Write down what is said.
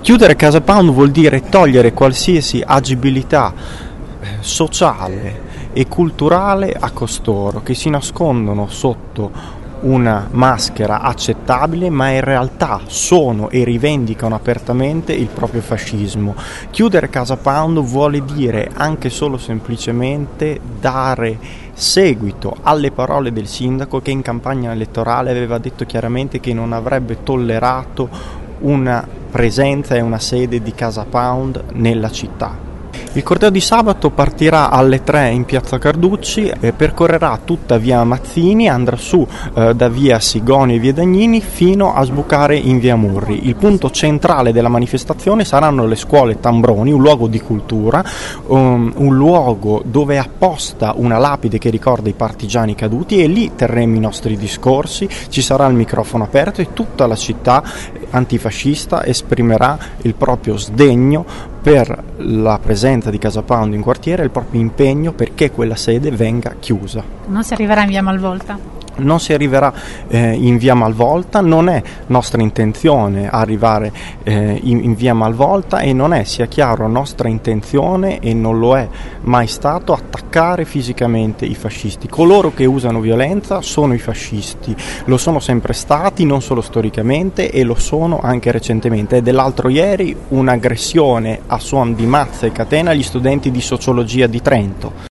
Chiudere Casa Pound vuol dire togliere qualsiasi agibilità sociale e culturale a costoro, che si nascondono sotto una maschera accettabile, ma in realtà sono e rivendicano apertamente il proprio fascismo. Chiudere Casa Pound vuole dire anche solo semplicemente dare seguito alle parole del sindaco, che in campagna elettorale aveva detto chiaramente che non avrebbe tollerato una presenza e una sede di Casa Pound nella città. Il corteo di sabato partirà alle 3 in piazza Carducci, percorrerà tutta via Mazzini, andrà su da via Sigoni e via Dagnini fino a sbucare in via Murri. Il punto centrale della manifestazione saranno le scuole Tambroni, un luogo di cultura, un luogo dove è apposta una lapide che ricorda i partigiani caduti, e lì terremo i nostri discorsi, ci sarà il microfono aperto e tutta la città antifascista esprimerà il proprio sdegno per la presenza di Casa Pound in quartiere e il proprio impegno perché quella sede venga chiusa. Non si arriverà in via Malvolta? Non si arriverà in via Malvolta, non è nostra intenzione arrivare in via Malvolta, e non è, sia chiaro, nostra intenzione, e non lo è mai stato, attaccare fisicamente i fascisti. Coloro che usano violenza sono i fascisti, lo sono sempre stati, non solo storicamente, e lo sono anche recentemente. E dell'altro ieri un'aggressione a suon di mazza e catena agli studenti di sociologia di Trento.